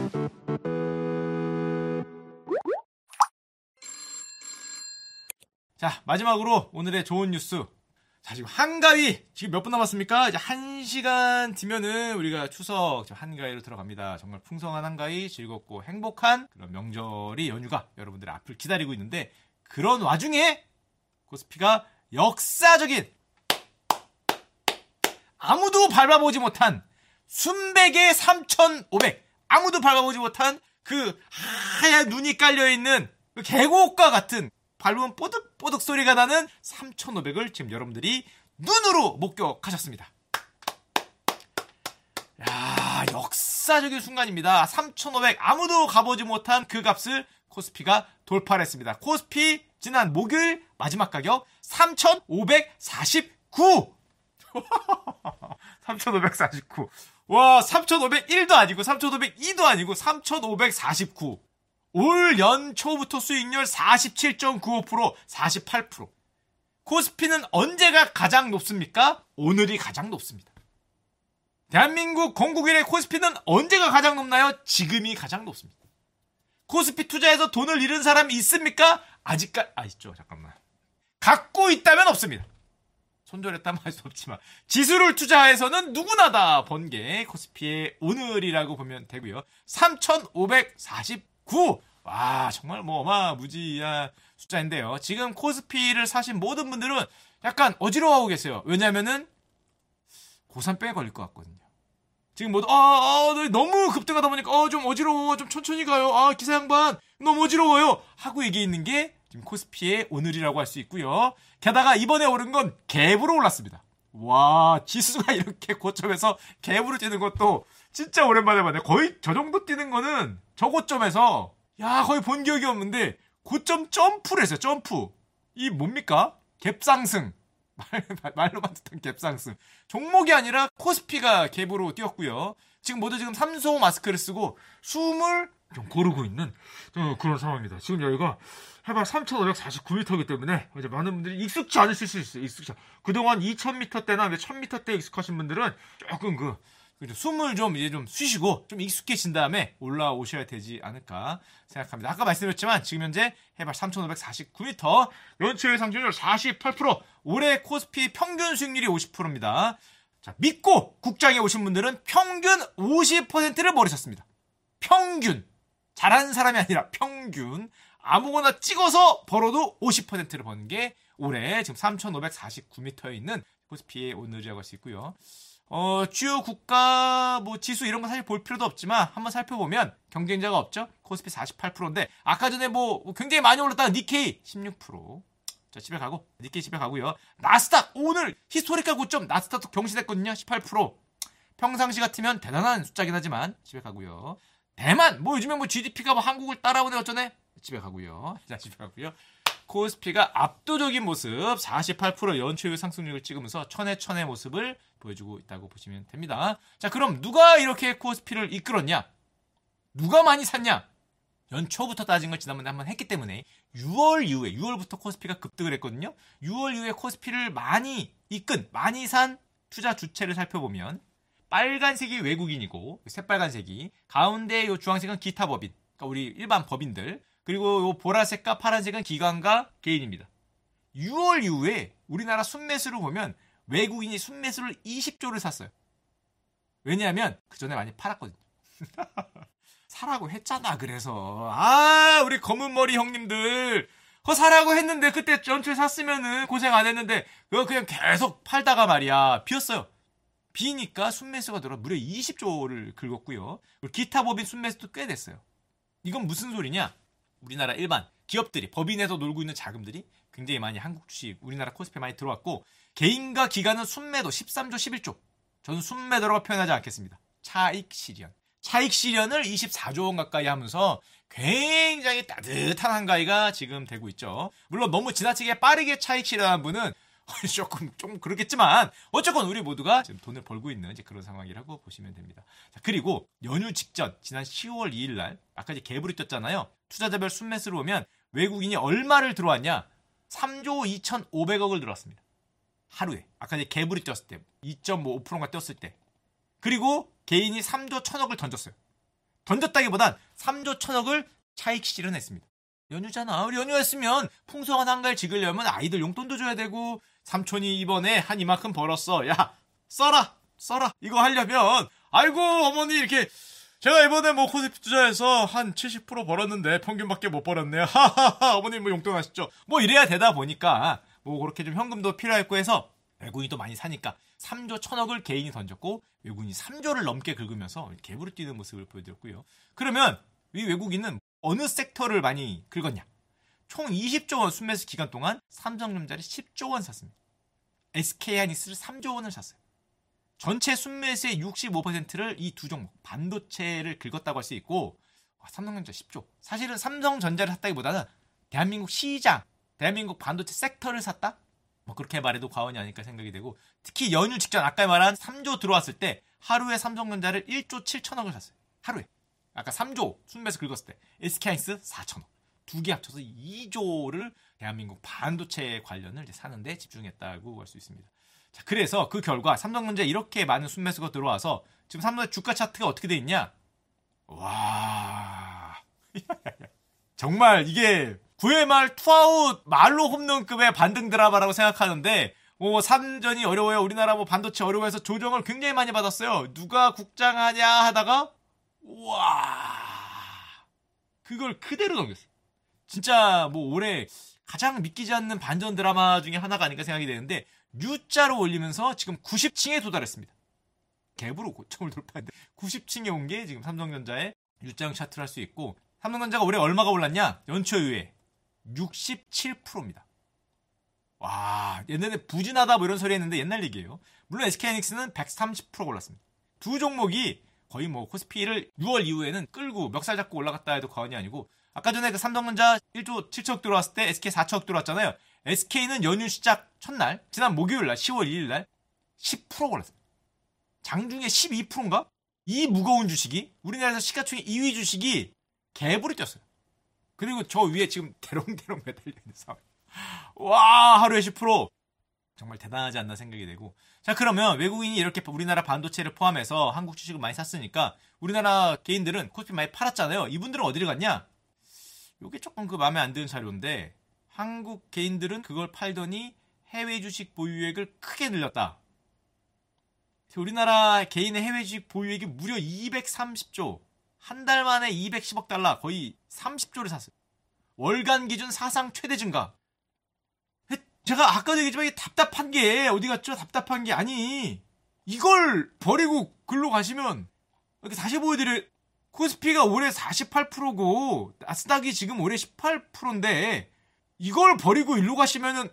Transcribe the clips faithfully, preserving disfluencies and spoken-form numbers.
자, 마지막으로 오늘의 좋은 뉴스. 자, 지금 한가위 지금 몇 분 남았습니까? 이제 한 시간 뒤면은 우리가 추석 한가위로 들어갑니다. 정말 풍성한 한가위, 즐겁고 행복한 그런 명절이 연휴가 여러분들의 앞을 기다리고 있는데, 그런 와중에 코스피가 역사적인, 아무도 밟아보지 못한 순백의 삼천오백, 아무도 밟아보지 못한 그 하얀 눈이 깔려있는 그 계곡과 같은, 밟으면 뽀득뽀득 소리가 나는 삼천오백을 지금 여러분들이 눈으로 목격하셨습니다. 야, 역사적인 순간입니다. 삼천오백, 아무도 가보지 못한 그 값을 코스피가 돌파를 했습니다. 코스피 지난 목요일 마지막 가격 삼천오백사십구. 삼천오백사십구. 와, 삼천오백일도 아니고 삼천오백이도 아니고 삼천오백사십구. 올 연초부터 수익률 사십칠 점 구오 퍼센트, 사십팔 퍼센트. 코스피는 언제가 가장 높습니까? 오늘이 가장 높습니다. 대한민국 건국일의 코스피는 언제가 가장 높나요? 지금이 가장 높습니다. 코스피 투자해서 돈을 잃은 사람이 있습니까? 아직까지, 아, 있죠. 잠깐만. 갖고 있다면 없습니다. 손절했다면 할 수 없지만, 지수를 투자해서는 누구나 다 번 게 코스피의 오늘이라고 보면 되고요. 삼천오백사십구. 와, 정말 뭐 어마무지한 숫자인데요. 지금 코스피를 사신 모든 분들은 약간 어지러워하고 계세요. 왜냐면은 고산병에 걸릴 것 같거든요. 지금 모두 아, 아 너무 급등하다 보니까 어, 좀 어지러워, 좀 천천히 가요. 아, 기사 양반 너무 어지러워요 하고 얘기해 있는 게 지금 코스피의 오늘이라고 할 수 있고요. 게다가 이번에 오른 건 갭으로 올랐습니다. 와, 지수가 이렇게 고점에서 갭으로 뛰는 것도 진짜 오랜만에 봤네. 거의 저 정도 뛰는 거는 저 고점에서 야, 거의 본 기억이 없는데 고점 점프를 했어요. 점프. 이 뭡니까? 갭상승. 말, 말로만 듣던 갭상승. 종목이 아니라 코스피가 갭으로 뛰었고요. 지금 모두 지금 삼소 마스크를 쓰고 숨을 좀 고르고 있는 그런 상황입니다. 지금 여기가 해발 삼천오백사십구 미터이기 때문에 이제 많은 분들이 익숙치 않으실 수 있어요. 익숙치 않... 그동안 이천 미터대나 천 미터대 익숙하신 분들은 조금 그 숨을 좀 이제 좀 쉬시고 좀 익숙해진 다음에 올라오셔야 되지 않을까 생각합니다. 아까 말씀드렸지만 지금 현재 해발 삼천오백사십구 미터, 연초의 상승률 사십팔 퍼센트, 올해 코스피 평균 수익률이 오십 퍼센트입니다. 자, 믿고 국장에 오신 분들은 평균 오십 퍼센트를 벌으셨습니다. 평균. 잘하는 사람이 아니라 평균. 아무거나 찍어서 벌어도 오십 퍼센트를 버는 게 올해 지금 삼천오백사십구 미터에 있는 코스피의 오늘이라고 할 수 있고요. 어, 주요 국가 뭐 지수 이런 거 사실 볼 필요도 없지만 한번 살펴보면 경쟁자가 없죠. 코스피 사십팔 퍼센트인데 아까 전에 뭐 굉장히 많이 올랐다가 니케이 십육 퍼센트. 자, 집에 가고 니케이 집에 가고요. 나스닥 오늘 히스토리컬 고점 나스닥도 경신했거든요. 십팔 퍼센트. 평상시 같으면 대단한 숫자긴 하지만 집에 가고요. 대만 뭐 요즘에 뭐 지디피가 뭐 한국을 따라오네 어쩌네. 집에 가고요. 자, 집에 가고요. 코스피가 압도적인 모습 사십팔 퍼센트 연초의 상승률을 찍으면서 천의 천의 모습을 보여주고 있다고 보시면 됩니다. 자, 그럼 누가 이렇게 코스피를 이끌었냐? 누가 많이 샀냐? 연초부터 따진 걸 지난번에 한번 했기 때문에 유월 이후에 유월부터 코스피가 급등을 했거든요. 유월 이후에 코스피를 많이 이끈, 많이 산 투자 주체를 살펴보면 빨간색이 외국인이고 새빨간색이, 가운데 요 주황색은 기타 법인, 그러니까 우리 일반 법인들, 그리고 요 보라색과 파란색은 기관과 개인입니다. 유월 이후에 우리나라 순매수를 보면 외국인이 순매수를 이십 조를 샀어요. 왜냐하면 그 전에 많이 팔았거든요. 사라고 했잖아. 그래서 아, 우리 검은머리 형님들 그거 사라고 했는데 그때 연초에 샀으면은 고생 안 했는데 그거 그냥 계속 팔다가 말이야 비었어요. 비니까 순매수가 들어 무려 이십 조를 긁었고요. 그리고 기타 법인 순매수도 꽤 됐어요. 이건 무슨 소리냐? 우리나라 일반 기업들이, 법인에서 놀고 있는 자금들이 굉장히 많이 한국 주식, 우리나라 코스피에 많이 들어왔고, 개인과 기관은 순매도 십삼 조, 십일 조. 저는 순매도라고 표현하지 않겠습니다. 차익 실현. 차익 실현을 이십사 조 원 가까이 하면서 굉장히 따뜻한 한가위가 지금 되고 있죠. 물론 너무 지나치게 빠르게 차익 실현한 분은 조금 좀 그렇겠지만 어쨌건 우리 모두가 지금 돈을 벌고 있는 이제 그런 상황이라고 보시면 됩니다. 자, 그리고 연휴 직전 지난 시월 이일 날 아까 이제 갭으로 떴잖아요. 투자자별 순매수를 보면 외국인이 얼마를 들어왔냐? 삼 조 이천오백억을 들어왔습니다. 하루에. 아까 이제 갭으로 떴을 때 이 점 오 퍼센트가 떴을 때. 그리고 개인이 삼 조 천억을 던졌어요. 던졌다기보단 삼조 천억을 차익 실현했습니다. 연휴잖아. 우리 연휴했으면 풍성한 한가를 지으려면 아이들 용돈도 줘야 되고 삼촌이 이번에 한 이만큼 벌었어. 야 써라 써라. 이거 하려면 아이고 어머니 이렇게 제가 이번에 뭐 코스피 투자해서 한 칠십 퍼센트 벌었는데 평균밖에 못 벌었네요. 하하하 어머님 뭐 용돈 하시죠. 뭐 이래야 되다 보니까 뭐 그렇게 좀 현금도 필요했고 해서 외국인이 또 많이 사니까 삼조 천억을 개인이 던졌고 외국인이 삼조를 넘게 긁으면서 개부를 뛰는 모습을 보여드렸고요. 그러면 이 외국인은 어느 섹터를 많이 긁었냐? 총 이십조 원 순매수 기간 동안 삼성전자를 십조 원 샀습니다. 에스케이하이닉스를 삼조 원을 샀어요. 전체 순매수의 육십오 퍼센트를 이 두 종목 반도체를 긁었다고 할 수 있고 와, 삼성전자 십조. 사실은 삼성전자를 샀다기보다는 대한민국 시장, 대한민국 반도체 섹터를 샀다? 뭐 그렇게 말해도 과언이 아닐까 생각이 되고 특히 연휴 직전 아까 말한 삼조 들어왔을 때 하루에 삼성전자를 일조 칠천억을 샀어요. 하루에. 아까 삼조 순매수 긁었을 때 에스케이하이닉스 사천억. 두 개 합쳐서 이조를 대한민국 반도체 관련을 이제 사는데 집중했다고 할 수 있습니다. 자, 그래서 그 결과 삼성전자 이렇게 많은 순매수가 들어와서 지금 삼성전자 주가 차트가 어떻게 돼 있냐? 와 정말 이게 구회 말 투아웃 말로 홈런급의 반등 드라마라고 생각하는데 뭐 삼전이 어려워요. 우리나라 뭐 반도체 어려워해서 조정을 굉장히 많이 받았어요. 누가 국장하냐 하다가 와 그걸 그대로 넘겼어요. 진짜 뭐 올해 가장 믿기지 않는 반전 드라마 중에 하나가 아닌가 생각이 되는데 U자로 올리면서 지금 구십 층에 도달했습니다. 갭으로 고점을 돌파했는데 구십 층에 온 게 지금 삼성전자의 U자형 차트를 할 수 있고 삼성전자가 올해 얼마가 올랐냐? 연초 이후에 육십칠 퍼센트입니다. 와 옛날에 부진하다 뭐 이런 소리 했는데 옛날 얘기예요. 물론 에스케이하이닉스는 백삼십 퍼센트 올랐습니다. 두 종목이 거의 뭐 코스피를 유월 이후에는 끌고 멱살 잡고 올라갔다 해도 과언이 아니고 아까 전에 그 삼성전자 일조 칠천억 들어왔을 때 에스케이 사천억 들어왔잖아요. 에스케이는 연휴 시작 첫날 지난 목요일날 시월 이일날 십 퍼센트 올랐습니다. 장중에 십이 퍼센트인가? 이 무거운 주식이 우리나라에서 시가총액 이 위 주식이 개불이 뛰었어요. 그리고 저 위에 지금 대롱대롱 매달려 있는 상황. 와 하루에 십 퍼센트 정말 대단하지 않나 생각이 되고 자 그러면 외국인이 이렇게 우리나라 반도체를 포함해서 한국 주식을 많이 샀으니까 우리나라 개인들은 코스피 많이 팔았잖아요. 이분들은 어디를 갔냐? 이게 조금 그 마음에 안 드는 자료인데 한국 개인들은 그걸 팔더니 해외 주식 보유액을 크게 늘렸다. 우리나라 개인의 해외 주식 보유액이 무려 이백삼십조. 한 달 만에 이백십억 달러 거의 삼십조를 샀어요. 월간 기준 사상 최대 증가. 제가 아까도 얘기했지만 이게 답답한 게 어디 갔죠? 답답한 게 아니 이걸 버리고 글로 가시면 이렇게 다시 보여드려. 코스피가 올해 사십팔 퍼센트고 나스닥이 지금 올해 십팔 퍼센트인데 이걸 버리고 일로 가시면은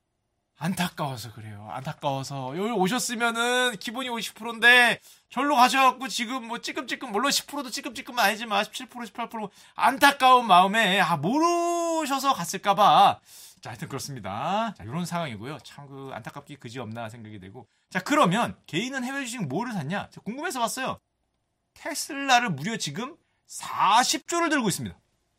안타까워서 그래요. 안타까워서 여기 오셨으면은 기본이 오십 퍼센트인데 절로 가셔갖고 지금 뭐 찌끔찌끔 물론 십 퍼센트도 찌끔찌끔은 아니지만 십칠 퍼센트 십팔 퍼센트 안타까운 마음에 아 모르셔서 갔을까봐 자 하여튼 그렇습니다. 자 이런 상황이고요. 참 그 안타깝기 그지없나 생각이 되고 자 그러면 개인은 해외 주식 뭐를 샀냐? 제가 궁금해서 봤어요. 테슬라를 무려 지금 사십조를 들고 있습니다.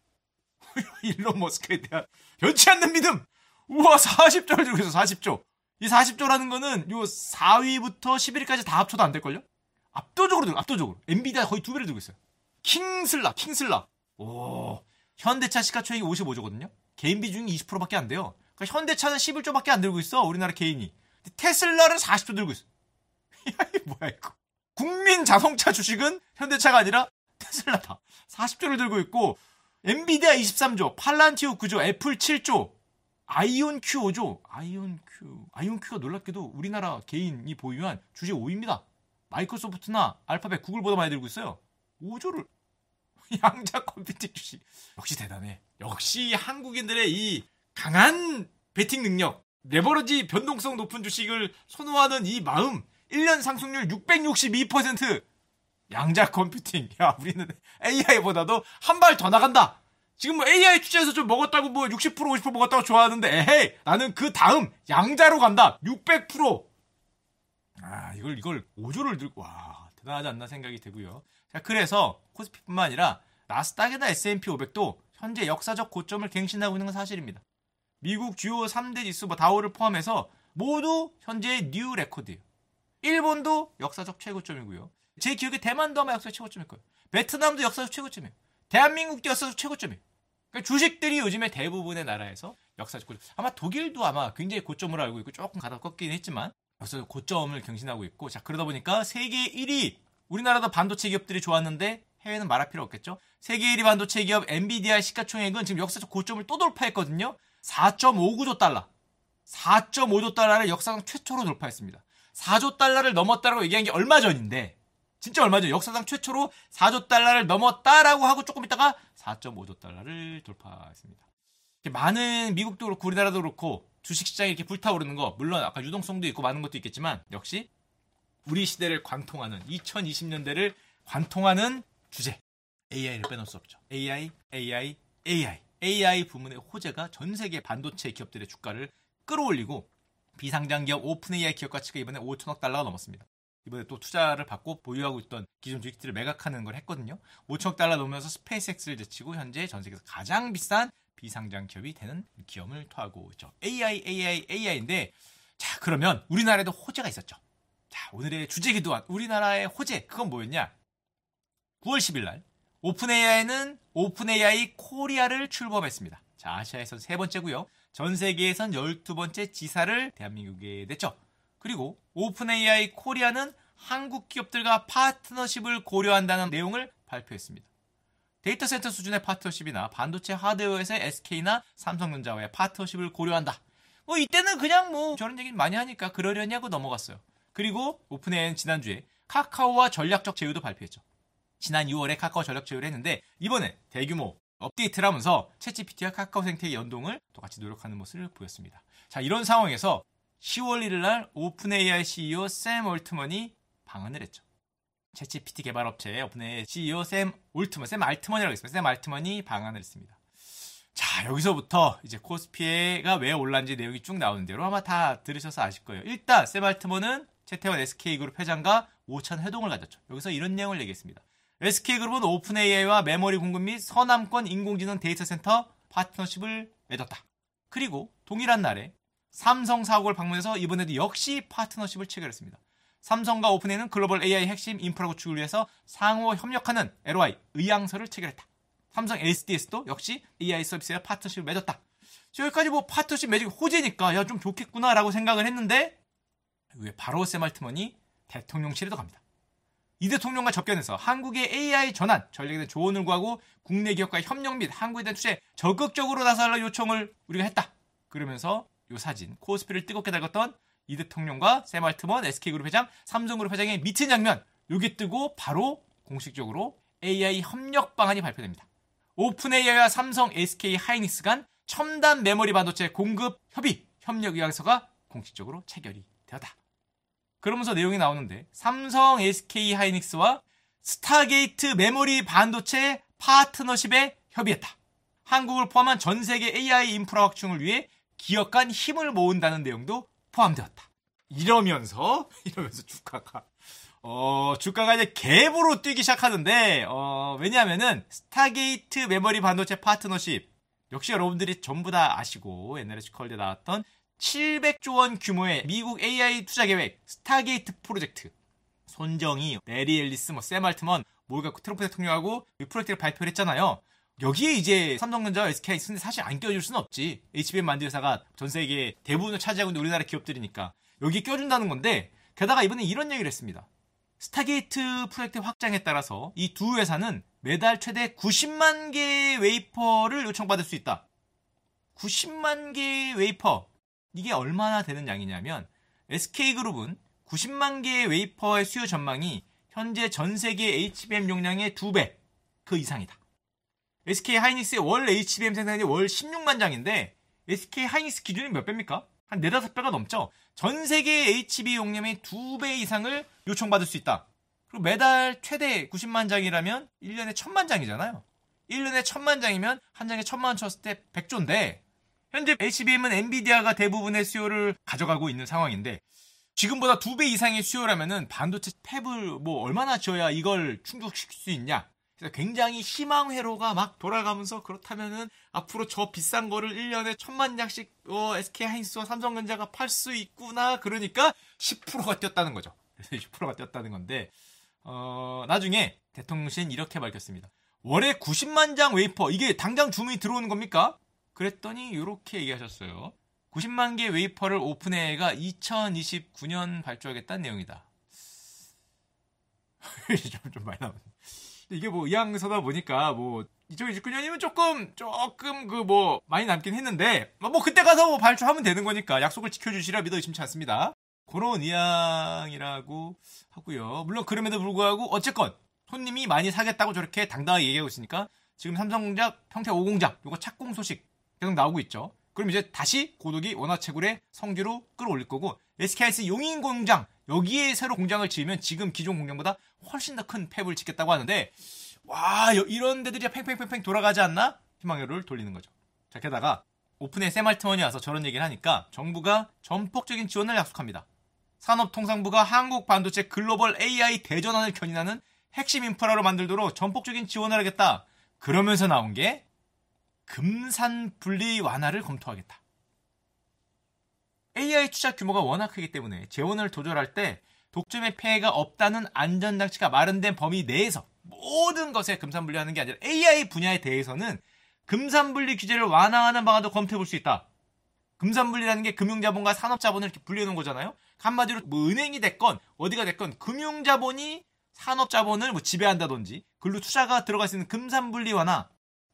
일론 머스크에 대한 변치 않는 믿음. 우와 사십조를 들고 있어. 사십조. 이 사십조라는 거는 요 사 위부터 십 위까지 다 합쳐도 안 될걸요? 압도적으로 들고 압도적으로. 엔비디아 거의 두 배를 들고 있어요. 킹슬라 킹슬라. 오 현대차 시가총액이 오십오조거든요. 개인 비중이 이십 퍼센트밖에 안 돼요. 그러니까 현대차는 십일조밖에 안 들고 있어. 우리나라 개인이. 테슬라는 사십조 들고 있어. 야 이게 뭐야 이거. 국민 자동차 주식은 현대차가 아니라 테슬라다. 사십조를 들고 있고 엔비디아 이십삼조, 팔란티오 구조, 애플 칠조, 아이온큐 오조. 아이온큐. 아이온큐가 놀랍게도 우리나라 개인이 보유한 주식 오 위입니다. 마이크로소프트나 알파벳, 구글보다 많이 들고 있어요. 오조를. 양자 컴퓨팅 주식. 역시 대단해. 역시 한국인들의 이 강한 베팅 능력, 레버리지 변동성 높은 주식을 선호하는 이 마음. 일 년 상승률 육백육십이 퍼센트. 양자 컴퓨팅. 야, 우리는 에이아이보다도 한 발 더 나간다. 지금 뭐 에이아이 투자해서 좀 먹었다고 뭐 육십 퍼센트 오십 퍼센트 먹었다고 좋아하는데 에헤이 나는 그 다음 양자로 간다. 육백 퍼센트. 아, 이걸 이걸 오조를 들고 와, 대단하지 않나 생각이 되고요. 자, 그래서 코스피뿐만 아니라 나스닥이나 에스앤피 오백도 현재 역사적 고점을 갱신하고 있는 건 사실입니다. 미국 주요 삼 대 지수 뭐 다우를 포함해서 모두 현재 뉴 레코드예요. 일본도 역사적 최고점이고요. 제 기억에 대만도 아마 역사 최고점일 거예요. 베트남도 역사적 최고점이에요. 대한민국도 역사적 최고점이에요. 그러니까 주식들이 요즘에 대부분의 나라에서 역사적 고점. 아마 독일도 아마 굉장히 고점으로 알고 있고 조금 가다 꺾긴 했지만 역사적 고점을 경신하고 있고, 자 그러다 보니까 세계 일 위, 우리나라도 반도체 기업들이 좋았는데 해외는 말할 필요 없겠죠. 세계 일 위 반도체 기업 엔비디아 시가총액은 지금 역사적 고점을 또 돌파했거든요. 사 점 오구조 달러. 사 점 오조 달러를 역사상 최초로 돌파했습니다. 사조 달러를 넘었다라고 얘기한 게 얼마 전인데, 진짜 얼마 전, 역사상 최초로 사조 달러를 넘었다라고 하고 조금 있다가 사 점 오조 달러를 돌파했습니다. 많은 미국도 그렇고 우리나라도 그렇고 주식시장이 이렇게 불타오르는 거, 물론 아까 유동성도 있고 많은 것도 있겠지만 역시 우리 시대를 관통하는, 이천이십 년대를 관통하는 주제, 에이아이를 빼놓을 수 없죠. 에이아이, 에이아이, 에이아이. 에이아이 부문의 호재가 전 세계 반도체 기업들의 주가를 끌어올리고, 비상장 기업 오픈에이아이 기업 가치가 이번에 오천억 달러가 넘었습니다. 이번에 또 투자를 받고 보유하고 있던 기존 주식들을 매각하는 걸 했거든요. 오천억 달러 넘으면서 스페이스X를 제치고 현재 전 세계에서 가장 비싼 비상장 기업이 되는 기업을 토하고 있죠. 에이아이, 에이아이, 에이아이인데, 자 그러면 우리나라에도 호재가 있었죠. 자 오늘의 주제기도 한 우리나라의 호재, 그건 뭐였냐? 구월 십일 날 오픈에이아이는 오픈에이아이 코리아를 출범했습니다. 자 아시아에선 세 번째고요. 전 세계에선 열두 번째 지사를 대한민국에 냈죠. 그리고 오픈에이아이 코리아는 한국 기업들과 파트너십을 고려한다는 내용을 발표했습니다. 데이터 센터 수준의 파트너십이나 반도체 하드웨어에서의 에스케이나 삼성전자와의 파트너십을 고려한다. 뭐 이때는 그냥 뭐 저런 얘기 많이 하니까 그러려니 하고 넘어갔어요. 그리고 오픈에이아이는 지난주에 카카오와 전략적 제휴도 발표했죠. 지난 유월에 카카오 전략 제휴를 했는데 이번에 대규모 업데이트를 하면서 챗지피티와 카카오 생태계 연동을 똑같이 노력하는 모습을 보였습니다. 자 이런 상황에서 시월 일일 날 오픈에이아이 씨이오 샘 올트먼이 방한을 했죠. 챗지피티 개발업체 오픈에이아이 씨이오 샘 올트먼, 샘 알트먼이라고 있습니다. 샘 알트먼이 방한을 했습니다. 자 여기서부터 이제 코스피가 왜 올랐는지 내용이 쭉 나오는 대로 아마 다 들으셔서 아실 거예요. 일단 샘 알트먼은 채태원 에스케이그룹 회장과 오찬 회동을 가졌죠. 여기서 이런 내용을 얘기했습니다. 에스케이그룹은 오픈에이아이와 메모리 공급 및 서남권 인공지능 데이터 센터 파트너십을 맺었다. 그리고 동일한 날에 삼성 사옥을 방문해서 이번에도 역시 파트너십을 체결했습니다. 삼성과 오픈에이아이는 글로벌 에이아이 핵심 인프라 구축을 위해서 상호 협력하는 엘오아이, 의향서를 체결했다. 삼성 에스디에스도 역시 에이아이 서비스와 파트너십을 맺었다. 여기까지 뭐 파트너십 맺은 호재니까 야 좀 좋겠구나라고 생각을 했는데 왜 바로 샘 알트먼이 대통령실에도 갑니다. 이 대통령과 접견해서 한국의 에이아이 전환, 전략에 대한 조언을 구하고 국내 기업과의 협력 및 한국에 대한 투자에 적극적으로 나서달라 요청을 우리가 했다. 그러면서 이 사진, 코스피를 뜨겁게 달궜던 이 대통령과 샘 알트먼, 에스케이그룹 회장, 삼성그룹 회장의 미팅 장면, 요게 뜨고 바로 공식적으로 에이아이 협력 방안이 발표됩니다. 오픈에이아이와 삼성, 에스케이 하이닉스 간 첨단 메모리 반도체 공급 협의, 협력 의향서가 공식적으로 체결이 되었다. 그러면서 내용이 나오는데 삼성, 에스케이 하이닉스와 스타게이트 메모리 반도체 파트너십에 협의했다. 한국을 포함한 전 세계 에이아이 인프라 확충을 위해 기업 간 힘을 모은다는 내용도 포함되었다. 이러면서 이러면서 주가가 어 주가가 이제 갭으로 뛰기 시작하는데 어 왜냐하면은 스타게이트 메모리 반도체 파트너십 역시 여러분들이 전부 다 아시고 옛날에 슈컬대 나왔던 칠백조 원 규모의 미국 에이아이 투자 계획 스타게이트 프로젝트, 손정희, 메리 앨리스, 뭐 샘 알트먼 뭘 갖고 트럼프 대통령하고 이 프로젝트를 발표를 했잖아요. 여기에 이제 삼성전자와 에스케이 근데 사실 안 껴줄 수는 없지. 에이치비엠 만든 회사가 전 세계 대부분을 차지하고 있는 우리나라 기업들이니까 여기에 껴준다는 건데, 게다가 이번에 이런 얘기를 했습니다. 스타게이트 프로젝트 확장에 따라서 이 두 회사는 매달 최대 구십만 개의 웨이퍼를 요청받을 수 있다. 구십만 개의 웨이퍼. 이게 얼마나 되는 양이냐면 에스케이그룹은 구십만 개의 웨이퍼의 수요 전망이 현재 전 세계 에이치비엠 용량의 두 배, 그 이상이다. 에스케이 하이닉스의 월 에이치비엠 생산량이 월 십육만 장인데 에스케이 하이닉스 기준이 몇 배입니까? 한 네다섯 배가 넘죠. 전 세계 에이치비 용량의 두 배 이상을 요청받을 수 있다. 그리고 매달 최대 구십만 장이라면 일 년에 천만 장이잖아요. 일 년에 천만 장이면 한 장에 천만 원 쳤을 때 백조인데 현재 에이치비엠은 엔비디아가 대부분의 수요를 가져가고 있는 상황인데 지금보다 두 배 이상의 수요라면은 반도체 팹을 뭐 얼마나 지어야 이걸 충족시킬 수 있냐. 그래서 굉장히 희망 회로가 막 돌아가면서 그렇다면은 앞으로 저 비싼 거를 일 년에 천만 장씩 어, 에스케이 하이닉스와 삼성전자가 팔 수 있구나. 그러니까 십 퍼센트가 뛰었다는 거죠. 그래서 십 퍼센트가 뛰었다는 건데 어, 나중에 대통령실은 이렇게 밝혔습니다. 월에 구십만 장 웨이퍼, 이게 당장 주문이 들어오는 겁니까? 그랬더니 이렇게 얘기하셨어요. 구십만 개 웨이퍼를 오픈에이아이가 이천이십구 년 발주하겠다는 내용이다. 좀, 좀 많이 나오네. 이게 뭐 의향서다 보니까 뭐 이천이십구 년이면 조금 조금 그 뭐 많이 남긴 했는데 뭐 그때 가서 뭐 발주하면 되는 거니까 약속을 지켜주시라 믿어 의심치 않습니다. 그런 의향이라고 하고요. 물론 그럼에도 불구하고 어쨌건 손님이 많이 사겠다고 저렇게 당당하게 얘기하고 있으니까 지금 삼성전자 평택 오공장 요거 착공 소식 계속 나오고 있죠. 그럼 이제 다시 고독이 원화채굴의 성지로 끌어올릴 거고 에스케이하이닉스 용인공장 여기에 새로 공장을 지으면 지금 기존 공장보다 훨씬 더 큰 팹을 짓겠다고 하는데 와 이런 데들이 팽팽팽팽 돌아가지 않나? 희망회로를 돌리는 거죠. 자 게다가 오픈에 샘 알트먼이 와서 저런 얘기를 하니까 정부가 전폭적인 지원을 약속합니다. 산업통상부가 한국반도체 글로벌 에이아이 대전환을 견인하는 핵심 인프라로 만들도록 전폭적인 지원을 하겠다. 그러면서 나온 게 금산 분리 완화를 검토하겠다. 에이아이 투자 규모가 워낙 크기 때문에 재원을 조절할 때 독점의 폐해가 없다는 안전장치가 마련된 범위 내에서 모든 것에 금산분리하는 게 아니라 에이아이 분야에 대해서는 금산분리 규제를 완화하는 방안도 검토해볼 수 있다. 금산분리라는 게 금융자본과 산업자본을 이렇게 분리해놓은 거잖아요. 한마디로 뭐 은행이 됐건 어디가 됐건 금융자본이 산업자본을 뭐 지배한다든지 글로 투자가 들어갈 수 있는 금산분리 완화,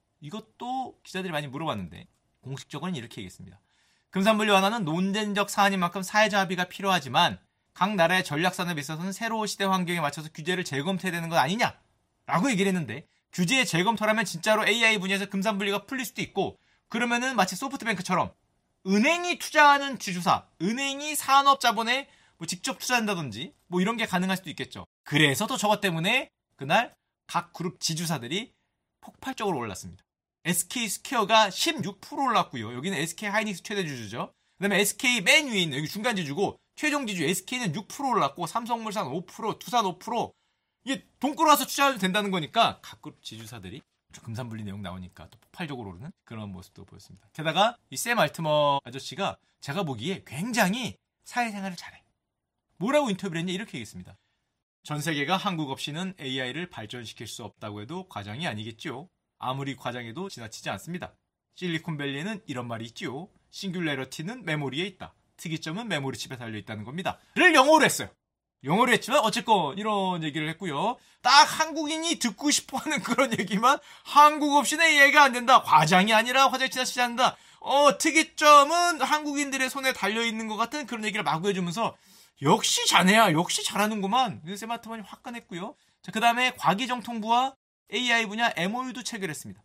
이것도 기자들이 많이 물어봤는데 공식적으로는 이렇게 얘기했습니다. 금산분리 완화는 논쟁적 사안인 만큼 사회적 합의가 필요하지만 각 나라의 전략산업에 있어서는 새로운 시대 환경에 맞춰서 규제를 재검토해야 되는 것 아니냐? 라고 얘기를 했는데 규제의 재검토라면 진짜로 에이아이 분야에서 금산분리가 풀릴 수도 있고 그러면은 마치 소프트뱅크처럼 은행이 투자하는 주주사, 은행이 산업자본에 뭐 직접 투자한다든지 뭐 이런 게 가능할 수도 있겠죠. 그래서 또 저것 때문에 그날 각 그룹 지주사들이 폭발적으로 올랐습니다. 에스케이스퀘어가 십육 퍼센트 올랐고요. 여기는 에스케이하이닉스 최대 지주죠. 그 다음에 에스케이 맨 위에 있는 여기 중간 지주고 최종 지주 에스케이는 육 퍼센트 올랐고 삼성물산 오 퍼센트, 투산 오 퍼센트 이게 돈 끌어와서 투자해도 된다는 거니까 각 그룹 지주사들이 금산분리 내용 나오니까 또 폭발적으로 오르는 그런 모습도 보였습니다. 게다가 이 샘 알트먼 아저씨가 제가 보기에 굉장히 사회생활을 잘해. 뭐라고 인터뷰를 했냐 이렇게 얘기했습니다. 전 세계가 한국 없이는 에이아이를 발전시킬 수 없다고 해도 과장이 아니겠죠. 아무리 과장해도 지나치지 않습니다. 실리콘밸리에는 이런 말이 있죠. 싱귤레러티는 메모리에 있다. 특이점은 메모리 칩에 달려있다는 겁니다. 를 영어로 했어요. 영어로 했지만 어쨌건 이런 얘기를 했고요. 딱 한국인이 듣고 싶어하는 그런 얘기만 한국 없이는 에이아이가 안 된다. 과장이 아니라 과장이 지나치지 않는다. 어, 특이점은 한국인들의 손에 달려있는 것 같은 그런 얘기를 마구 해주면서 역시 자네야. 역시 잘하는구만. 샘 알트먼이 화끈했고요. 자, 그 다음에 과기정통부와 에이아이 분야 엠오유도 체결했습니다.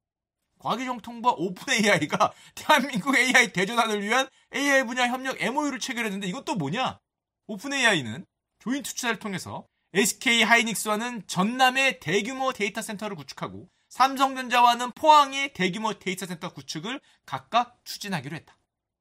과기정통부와 오픈에이아이가 대한민국 에이아이 대전환을 위한 에이아이 분야 협력 엠오유를 체결했는데 이것도 뭐냐? 오픈에이아이는 조인트 투자를 통해서 에스케이하이닉스와는 전남의 대규모 데이터 센터를 구축하고 삼성전자와는 포항의 대규모 데이터 센터 구축을 각각 추진하기로 했다.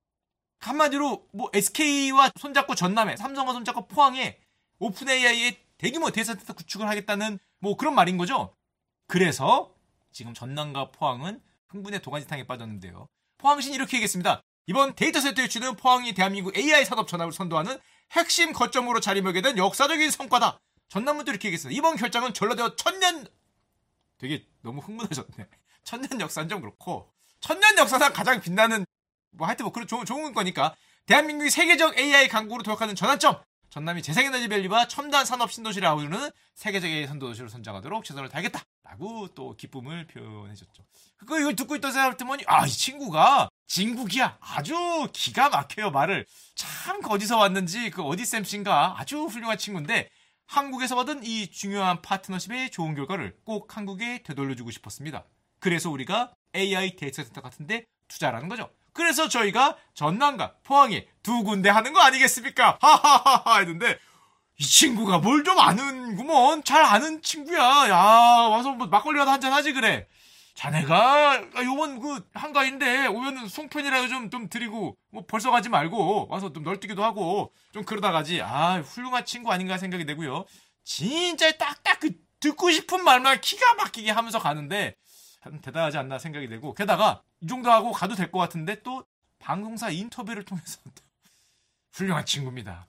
한마디로 뭐 에스케이와 손잡고 전남에, 삼성과 손잡고 포항에 오픈에이아이의 대규모 데이터 센터 구축을 하겠다는 뭐 그런 말인 거죠. 그래서 지금 전남과 포항은 흥분의 도가니탕에 빠졌는데요. 포항시는 이렇게 얘기했습니다. 이번 데이터 센터 유치는 포항이 대한민국 에이아이 산업 전환을 선도하는 핵심 거점으로 자리매게 된 역사적인 성과다. 전남문도 이렇게 얘기했습니다. 이번 결정은 전라도 천년 되게 너무 흥분하셨네. 천년 역사는 좀 그렇고 천년 역사상 가장 빛나는 뭐 하여튼 뭐 그런 좋은, 좋은 거니까 대한민국이 세계적 에이아이 강국으로 도약하는 전환점. 전남이 재생에너지밸리와 첨단 산업 신도시를 아우르는 세계적 에이아이 선도시로 선정하도록 최선을 다하겠다. 라고 또 기쁨을 표현해줬죠. 그거 이걸 듣고 있던 사람 같으면 아, 이 친구가 진국이야. 아주 기가 막혀요, 말을. 참 어디서 왔는지 그 어디 쌤씨인가 아주 훌륭한 친구인데 한국에서 받은 이 중요한 파트너십의 좋은 결과를 꼭 한국에 되돌려주고 싶었습니다. 그래서 우리가 에이아이 데이터 센터 같은데 투자라는 거죠. 그래서 저희가 전남과 포항에 두 군데 하는 거 아니겠습니까? 하하하하 했는데 이 친구가 뭘 좀 아는구먼. 잘 아는 친구야. 야, 와서 뭐 막걸리라도 한잔 하지 그래. 자네가 요번 그 한가인데 오면은 송편이라도 좀, 좀 드리고 뭐 벌써 가지 말고 와서 좀 널뛰기도 하고 좀 그러다 가지. 아, 훌륭한 친구 아닌가 생각이 되고요. 진짜 딱딱 그 듣고 싶은 말만 기가 막히게 하면서 가는데 참 대단하지 않나 생각이 되고 게다가 이 정도 하고 가도 될 것 같은데 또 방송사 인터뷰를 통해서 훌륭한 친구입니다.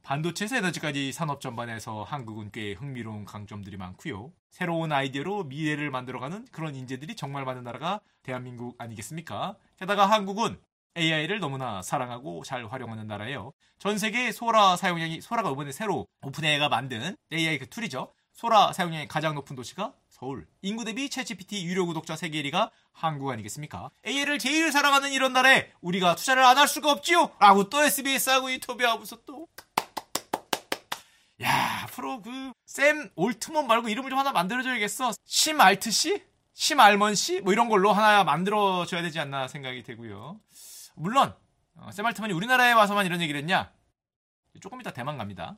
반도체에서 에너지까지 산업 전반에서 한국은 꽤 흥미로운 강점들이 많고요. 새로운 아이디어로 미래를 만들어가는 그런 인재들이 정말 많은 나라가 대한민국 아니겠습니까? 게다가 한국은 에이아이를 너무나 사랑하고 잘 활용하는 나라예요. 전 세계 소라 사용량이, 소라가 이번에 새로 오픈에이아이가 만든 에이아이 그 툴이죠. 소라 사용량이 가장 높은 도시가 서울. 인구 대비 챗지피티 유료 구독자 세계 일 위가 한국 아니겠습니까? 에이아이를 제일 사랑하는 이런 나라에 우리가 투자를 안 할 수가 없지요! 라고 또 에스비에스하고 인터뷰하면서 또 야, 앞으로 그 샘 올트먼 말고 이름을 좀 하나 만들어줘야겠어. 심 알트 씨? 심 알먼 씨? 뭐 이런 걸로 하나 만들어줘야 되지 않나 생각이 되고요. 물론 어, 샘 알트먼이 우리나라에 와서만 이런 얘기를 했냐? 조금 이따 대만 갑니다.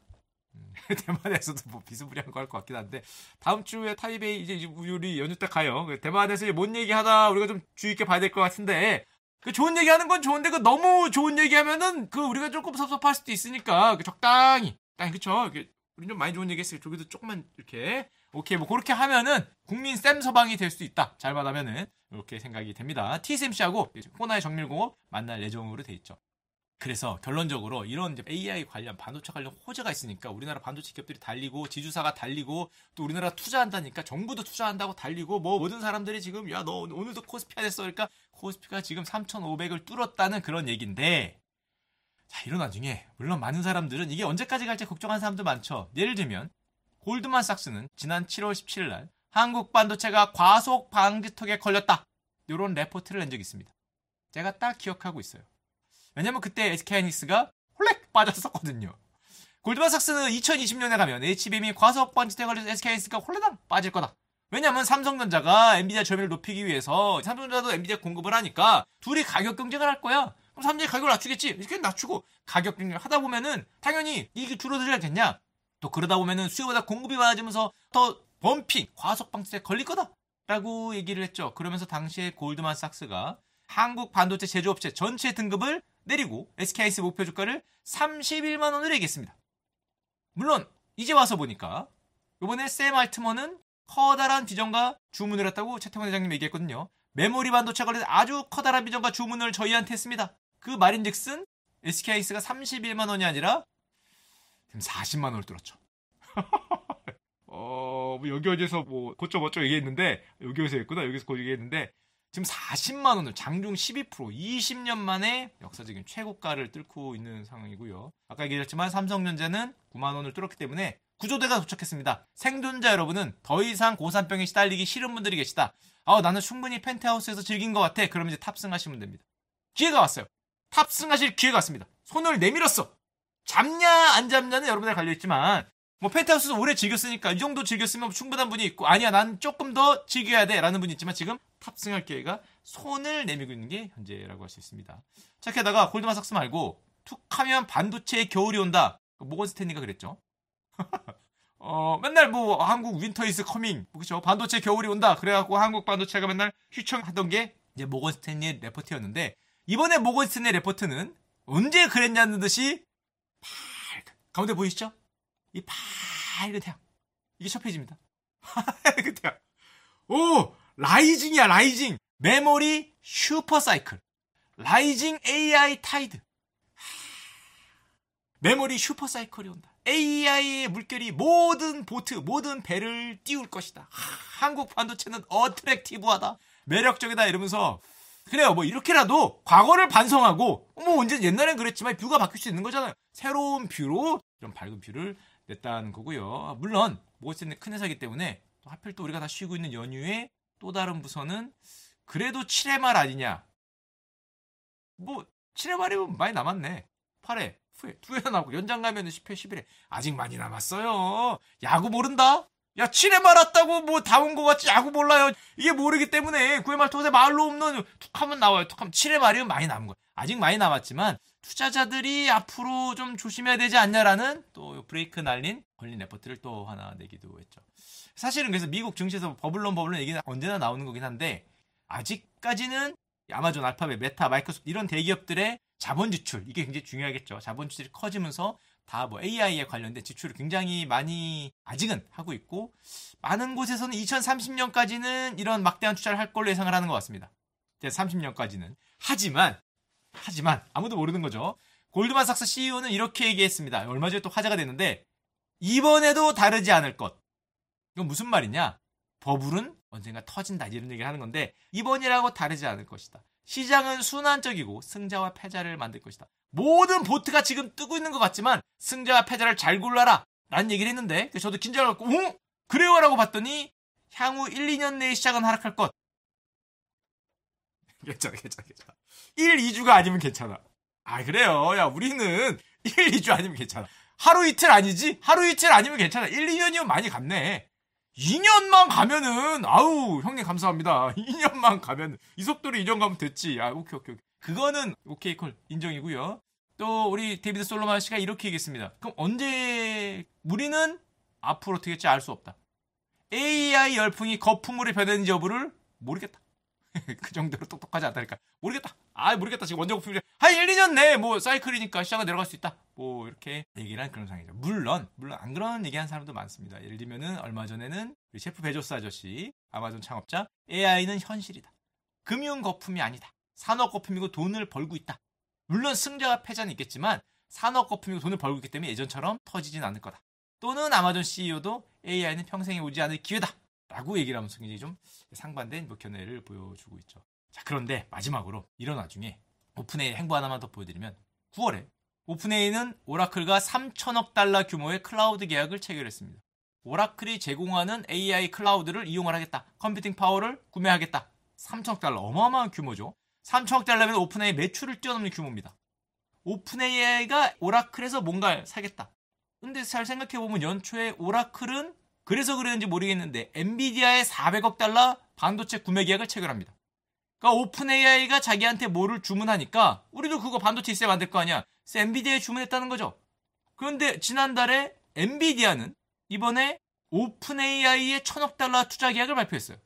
대만에서도 뭐 비스무리한 거 할 것 같긴 한데 다음 주에 타이베이 이제 우리 연휴 때 가요. 대만에서 뭔 얘기하다 우리가 좀 주의 있게 봐야 될 것 같은데 그 좋은 얘기하는 건 좋은데 그 너무 좋은 얘기하면은 그 우리가 조금 섭섭할 수도 있으니까 그 적당히, 딱 그쵸? 우리 좀 많이 좋은 얘기했어요. 저기도 조금만 이렇게 오케이 뭐 그렇게 하면은 국민 쌤 서방이 될 수도 있다. 잘만 하면은 이렇게 생각이 됩니다. 티에스엠씨하고 호나의 정밀공업 만날 예정으로 돼 있죠. 그래서 결론적으로 이런 이제 에이아이 관련 반도체 관련 호재가 있으니까 우리나라 반도체 기업들이 달리고 지주사가 달리고 또 우리나라 투자한다니까 정부도 투자한다고 달리고 뭐 모든 사람들이 지금 야 너 오늘도 코스피 됐어 그러니까 코스피가 지금 삼천오백을 뚫었다는 그런 얘기인데 자 이런 와중에 물론 많은 사람들은 이게 언제까지 갈지 걱정하는 사람도 많죠. 예를 들면 골드만삭스는 지난 칠월 십칠일 날 한국 반도체가 과속 방지턱에 걸렸다 이런 레포트를 낸 적이 있습니다. 제가 딱 기억하고 있어요. 왜냐면 그때 에스케이하이닉스가 홀렉 빠졌었거든요. 골드만삭스는 이천이십 년에 가면 에이치비엠이 과속 방지턱에 걸려서 에스케이하이닉스가 홀레당 빠질 거다. 왜냐면 삼성전자가 엔비디아 점유율을 높이기 위해서 삼성전자도 엔비디아 공급을 하니까 둘이 가격 경쟁을 할 거야. 그럼 삼성이 가격을 낮추겠지. 이렇게 낮추고 가격 경쟁을 하다 보면은 당연히 이익이 줄어들지 않겠냐. 또 그러다 보면은 수요보다 공급이 많아지면서 더 범핑, 과속 방지턱에 걸릴 거다. 라고 얘기를 했죠. 그러면서 당시에 골드만삭스가 한국 반도체 제조업체 전체 등급을 내리고 에스케이하이닉스 목표 주가를 삼십일만 원으로 얘기했습니다. 물론 이제 와서 보니까 이번에 샘 알트먼은 커다란 비전과 주문을 했다고 최태원 회장님 얘기했거든요. 메모리 반도체 관련 아주 커다란 비전과 주문을 저희한테 했습니다. 그 말인즉슨 에스케이하이닉스가 삼십일만 원이 아니라 지금 사십만 원을 뚫었죠. 어, 뭐 여기 어디서 뭐 고점 어쩌고 얘기했는데 여기에서 했구나. 여기서 그 얘기했는데 지금 사십만 원을 장중 십이 퍼센트 이십 년 만에 역사적인 최고가를 뚫고 있는 상황이고요. 아까 얘기했지만 삼성전자는 구만 원을 뚫었기 때문에 구조대가 도착했습니다. 생존자 여러분은 더 이상 고산병에 시달리기 싫은 분들이 계시다. 아, 나는 충분히 펜트하우스에서 즐긴 것 같아. 그럼 이제 탑승하시면 됩니다. 기회가 왔어요. 탑승하실 기회가 왔습니다. 손을 내밀었어. 잡냐 안 잡냐는 여러분에 갈려있지만 뭐 펜트하우스에서 오래 즐겼으니까 이 정도 즐겼으면 충분한 분이 있고 아니야 난 조금 더 즐겨야 돼 라는 분이 있지만 지금 탑승할 기회가 손을 내밀고 있는 게 현재라고 할 수 있습니다. 자, 게다가 골드만삭스 말고 툭하면 반도체의 겨울이 온다. 모건 스탠리가 그랬죠. 어, 맨날 뭐 한국 윈터 이즈 커밍 그렇죠. 반도체 겨울이 온다. 그래갖고 한국 반도체가 맨날 휘청하던 게 이제 모건 스탠리의 레포트였는데 이번에 모건 스탠리 레포트는 언제 그랬냐는 듯이 밝은 가운데 보이시죠? 이 밝은 태양 이게 첫 페이지입니다. 밝은 태양. 오 라이징이야 라이징 메모리 슈퍼사이클 라이징 에이아이 타이드 메모리 슈퍼사이클이 온다. 에이아이의 물결이 모든 보트 모든 배를 띄울 것이다. 하, 한국 반도체는 어트랙티브하다 매력적이다 이러면서 그래요. 뭐 이렇게라도 과거를 반성하고 뭐 언제 옛날엔 그랬지만 뷰가 바뀔 수 있는 거잖아요. 새로운 뷰로 이런 밝은 뷰를 냈다는 거고요. 물론 모건스탠리 큰 회사이기 때문에 또 하필 또 우리가 다 쉬고 있는 연휴에 또 다른 부서는 그래도 칠 회 말 아니냐. 뭐 칠 회 말이면 많이 남았네. 팔 회, 구 회, 두 회 남고 연장 가면 십 회, 십일 회 아직 많이 남았어요. 야구 모른다? 야 칠 회 말 왔다고 뭐 다 온 거 같지 야구 몰라요. 이게 모르기 때문에 구 회 말 토세 말로 없는 툭하면 나와요. 툭하면 칠 회 말이면 많이 남은 거예요. 아직 많이 남았지만 투자자들이 앞으로 좀 조심해야 되지 않냐라는 또 브레이크 날린 걸린 레포트를 또 하나 내기도 했죠. 사실은 그래서 미국 증시에서 버블론 버블론 얘기는 언제나 나오는 거긴 한데 아직까지는 아마존, 알파벳, 메타, 마이크로소프트 이런 대기업들의 자본 지출 이게 굉장히 중요하겠죠. 자본 지출이 커지면서 다 뭐 에이아이에 관련된 지출을 굉장히 많이 아직은 하고 있고 많은 곳에서는 이천삼십 년까지는 이런 막대한 투자를 할 걸로 예상을 하는 것 같습니다. 삼십 년까지는. 하지만 하지만 아무도 모르는 거죠. 골드만삭스 씨이오는 이렇게 얘기했습니다. 얼마 전에 또 화제가 됐는데 이번에도 다르지 않을 것. 이건 무슨 말이냐? 버블은 언젠가 터진다 이런 얘기를 하는 건데 이번이라고 다르지 않을 것이다. 시장은 순환적이고 승자와 패자를 만들 것이다. 모든 보트가 지금 뜨고 있는 것 같지만 승자와 패자를 잘 골라라 라는 얘기를 했는데 저도 긴장을 갖고 응? 그래요? 라고 봤더니 향후 일, 이 년 내에 시장은 하락할 것. 괜찮아 괜찮아 괜찮아. 일, 이 주가 아니면 괜찮아. 아 그래요. 야 우리는 일, 이 주 아니면 괜찮아. 하루 이틀 아니지? 하루 이틀 아니면 괜찮아. 일, 이 년이면 많이 갔네. 이 년만 가면은 아우 형님 감사합니다. 이 년만 가면 이 속도로 이 년 가면 됐지. 아 오케이 오케이 오케이. 그거는 오케이 콜 인정이고요. 또 우리 데이비드 솔로만 씨가 이렇게 얘기했습니다. 그럼 언제 우리는 앞으로 어떻게 될지 알 수 없다. 에이아이 열풍이 거품으로 변했는지 여부를 모르겠다. 그 정도로 똑똑하지 않다니까. 모르겠다. 아 모르겠다. 지금 원자 거품이 한 일, 이 년 내에 뭐 사이클이니까 시장은 내려갈 수 있다. 뭐 이렇게 얘기를 한 그런 상황이죠. 물론 물론 안 그런 얘기하는 사람도 많습니다. 예를 들면은 얼마 전에는 우리 셰프 베조스 아저씨 아마존 창업자 에이아이는 현실이다. 금융 거품이 아니다. 산업 거품이고 돈을 벌고 있다. 물론 승자와 패자는 있겠지만 산업 거품이고 돈을 벌고 있기 때문에 예전처럼 터지진 않을 거다. 또는 아마존 씨이오도 에이아이는 평생에 오지 않을 기회다. 라고 얘기를 하면서 굉장히 좀 상반된 뭐 견해를 보여주고 있죠. 자, 그런데 마지막으로 이런 와중에 오픈에이 행보 하나만 더 보여드리면 구월에 오픈에이는 오라클과 삼천억 달러 규모의 클라우드 계약을 체결했습니다. 오라클이 제공하는 에이아이 클라우드를 이용을 하겠다. 컴퓨팅 파워를 구매하겠다. 삼천억 달러 어마어마한 규모죠. 삼천억 달러면 오픈에이 매출을 뛰어넘는 규모입니다. 오픈에이아이가 오라클에서 뭔가를 사겠다. 근데 잘 생각해보면 연초에 오라클은 그래서 그랬는지 모르겠는데 엔비디아의 사백억 달러 반도체 구매 계약을 체결합니다. 그러니까 오픈에이아이가 자기한테 뭐를 주문하니까 우리도 그거 반도체 있어야 만들 거 아니야. 그래서 엔비디아에 주문했다는 거죠. 그런데 지난달에 엔비디아는 이번에 오픈에이아이의 천억 달러 투자 계약을 발표했어요.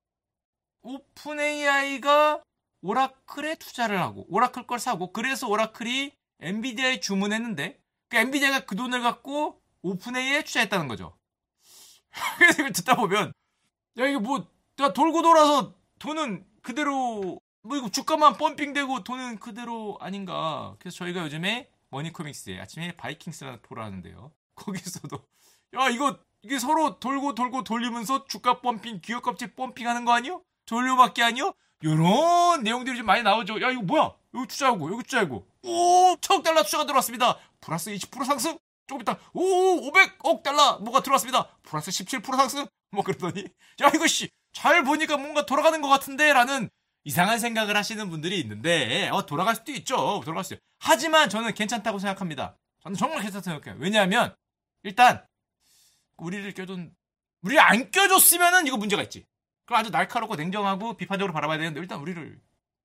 오픈에이아이가 오라클에 투자를 하고 오라클 걸 사고 그래서 오라클이 엔비디아에 주문했는데 그 엔비디아가 그 돈을 갖고 오픈에이아이에 투자했다는 거죠. 그래서 이걸 듣다 보면 야 이게 뭐 내가 돌고 돌아서 돈은 그대로 뭐 이거 주가만 펌핑되고 돈은 그대로 아닌가. 그래서 저희가 요즘에 머니코믹스에 아침에 바이킹스라는 프로를 하는데요. 거기서도 야 이거 이게 서로 돌고 돌고 돌리면서 주가 펌핑 기업 값지 펌핑하는 거 아니요? 돌려받기 아니요? 이런 내용들이 좀 많이 나오죠. 야 이거 뭐야? 여기 투자하고 여기 투자하고 오 천억 달러 투자가 들어왔습니다. 플러스 이십 퍼센트 상승. 조금 있다 오 오백억 달러 뭐가 들어왔습니다. 플러스 십칠 퍼센트 상승. 뭐 그러더니 야 이거 씨 잘 보니까 뭔가 돌아가는 것 같은데 라는 이상한 생각을 하시는 분들이 있는데 어 돌아갈 수도 있죠. 돌아갈 수 있어요. 하지만 저는 괜찮다고 생각합니다. 저는 정말 괜찮다고 생각해요. 왜냐하면 일단 우리를 껴준 우리를 안 껴줬으면은 이거 문제가 있지. 그럼 아주 날카롭고 냉정하고 비판적으로 바라봐야 되는데 일단 우리를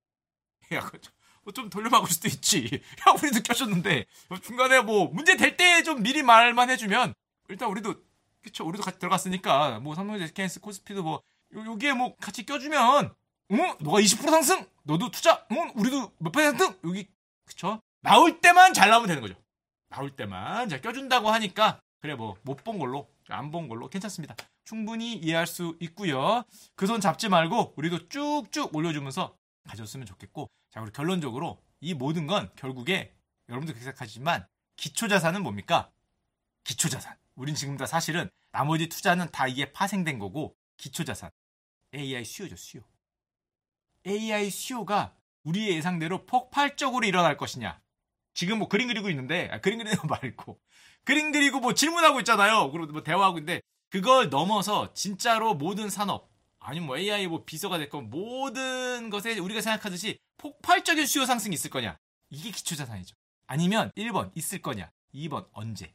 야 뭐 좀 돌려막을 수도 있지. 야 우리도 껴줬는데 중간에 뭐 문제 될 때 좀 미리 말만 해주면 일단 우리도 그쵸 우리도 같이 들어갔으니까 뭐 삼성전자, 에스케이하이닉스, 코스피도 뭐 요, 여기에 뭐 같이 껴주면 응? 너가 이십 퍼센트 상승? 너도 투자? 응? 우리도 몇 퍼센트? 여기 그쵸? 나올 때만 잘 나오면 되는 거죠. 나올 때만 자 껴준다고 하니까 그래 뭐 못 본 걸로 안 본 걸로 괜찮습니다. 충분히 이해할 수 있고요. 그 손 잡지 말고 우리도 쭉쭉 올려주면서 가졌으면 좋겠고 자 우리 결론적으로 이 모든 건 결국에 여러분들 그렇게 생각하시지만 기초자산은 뭡니까? 기초자산. 우린 지금 다 사실은 나머지 투자는 다 이게 파생된 거고 기초자산. 에이아이 수요죠 수요. 에이아이 수요가 우리의 예상대로 폭발적으로 일어날 것이냐. 지금 뭐 그림 그리고 있는데 아, 그림 그리는 거 말고 그림 그리고 뭐 질문하고 있잖아요. 그리고 뭐 대화하고 있는데 그걸 넘어서 진짜로 모든 산업 아니면 뭐 에이아이 뭐 비서가 됐건 모든 것에 우리가 생각하듯이 폭발적인 수요 상승이 있을 거냐. 이게 기초자산이죠. 아니면 일 번 있을 거냐. 이 번 언제.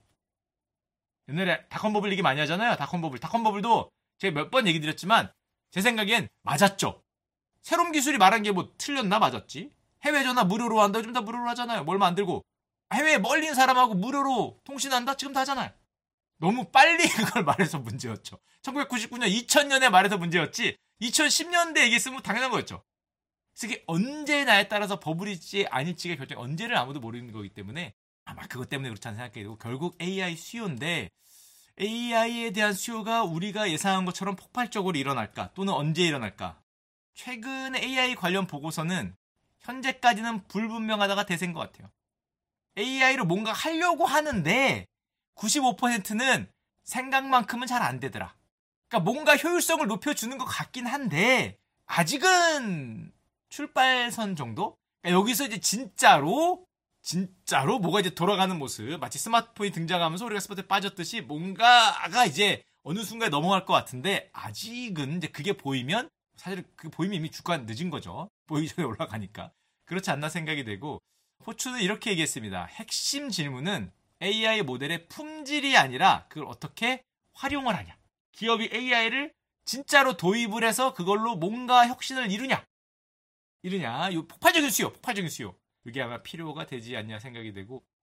옛날에 닷컴버블 얘기 많이 하잖아요. 닷컴버블. 닷컴버블도 제가 몇 번 얘기 드렸지만 제 생각엔 맞았죠. 새로운 기술이 말한 게 뭐 틀렸나 맞았지. 해외 전화 무료로 한다. 요즘 다 무료로 하잖아요. 뭐 얼마 안 들고. 해외에 멀리 있는 사람하고 무료로 통신한다. 지금 다 하잖아요. 너무 빨리 그걸 말해서 문제였죠. 천구백구십구 년, 이천 년에 말해서 문제였지. 이천십 년대 얘기했으면 당연한 거였죠. 그래서 이게 언제냐에 따라서 버블일지 아닐지가 결정 언제를 아무도 모르는 거기 때문에 아마 그것 때문에 그렇지 않나 생각해요. 되고 결국 에이아이 수요인데 에이아이에 대한 수요가 우리가 예상한 것처럼 폭발적으로 일어날까 또는 언제 일어날까. 최근 에이아이 관련 보고서는 현재까지는 불분명하다가 대세인 것 같아요. 에이아이로 뭔가 하려고 하는데 구십오 퍼센트는 생각만큼은 잘 안 되더라. 그러니까 뭔가 효율성을 높여주는 것 같긴 한데 아직은 출발선 정도? 그러니까 여기서 이제 진짜로 진짜로 뭐가 이제 돌아가는 모습, 마치 스마트폰이 등장하면서 우리가 스마트폰에 빠졌듯이 뭔가가 이제 어느 순간에 넘어갈 것 같은데 아직은 이제 그게 보이면 사실 그 보이면 이미 주가 늦은 거죠. 보이기 전에 올라가니까. 그렇지 않나 생각이 되고 포추는 이렇게 얘기했습니다. 핵심 질문은 에이아이 모델의 품질이 아니라 그걸 어떻게 활용을 하냐. 기업이 에이아이를 진짜로 도입을 해서 그걸로 뭔가 혁신을 이루냐. 이루냐. 이 폭발적인 수요. 폭발적인 수요. 이게 아마 필요가 되지 않냐 생각이 되고